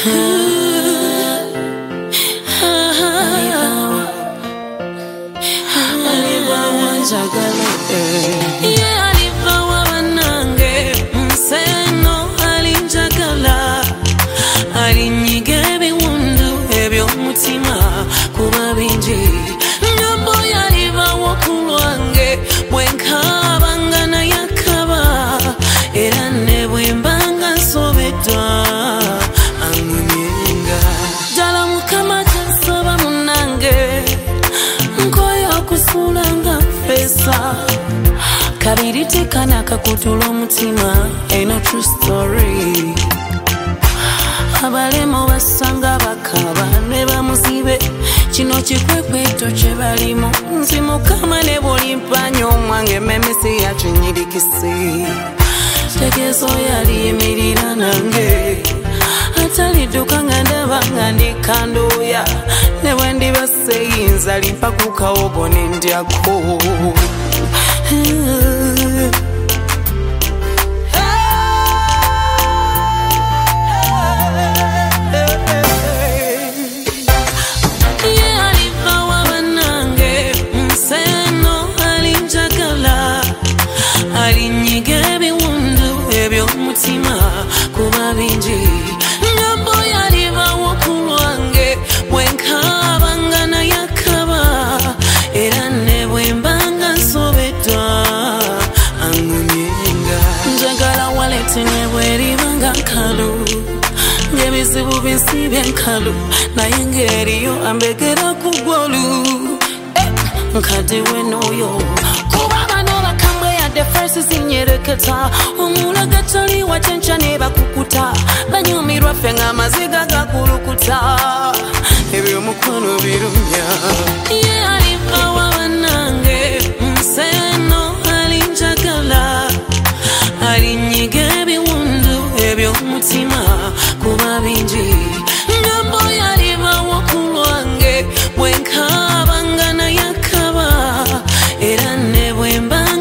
Kabiriti kana kakutula omutima, ain't no true story. Abalemo basanga bakaba ne bamuzibe, kino kikwekweto kye balimu. Nzi Mukama ne bw'olimpanya omwange memesi yakinyirikisi. Tegeeza yali yemirira nange, atalidduka nga ndaba nga ndikanduuya, ne bwe ndiba seyinza limpa ku kawogo ne ndyako. Kuba bingi ngambo yalibawo ku lwange bwe nkaba nga yakaba era ne bwe mbanga nsobeddwa angumyenga njagala waleti ne bweribanga nkalu ng'ebizibu binsibye nkalu naye ng'eriyo ambegera ku ggwolu nkaddiwe n'oyo the first is in your kata omulaga toli watencha ne bakukuta banyumirwa fenga maziga gakurukuta ebyo mukono birumya alifa wabanange nseno alinjagala alinyige ebiwundu ebyo mutima kuba bingi ngambo yalibawo ku lwange bwe nkaba nga yakaba era ne bwe mbanga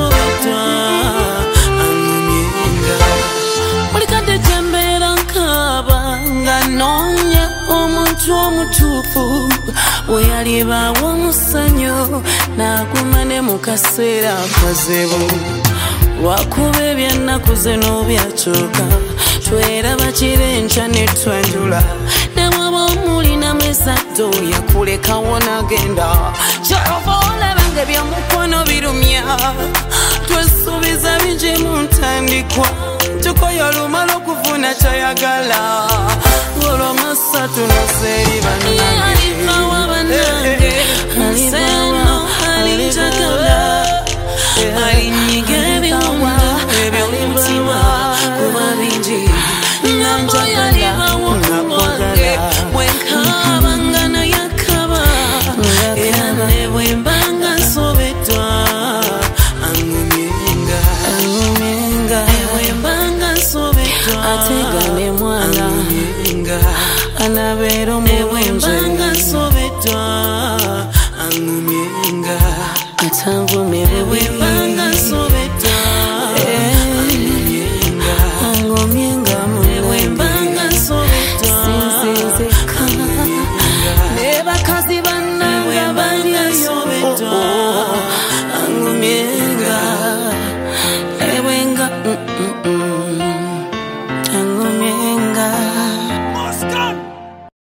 omutuufu bwe yalibawo omusanyo n'aguma ne mu kaseera akazibu lwakuba ebyennaku zino byakyuka tweraba kirenkya ne twenjula ne bw'oba omulinamu ezadde yakulekawo n'agenda kyova olaba nga ebyomukono birumya twesuubiza bingi mu ntandikwa tukoye olumala okufuna kyayagala olw'amasatu noseeri bannange nseno alinjagala alinyiga ebiwundu eby'omutima kuba bingi ngambo yalibawo ku lwange bwe nkaba nga yakaba era ne bwe mbanga nsobeddwa angumyenga bwe mbanga nsobeddwa ategane mwana anabeera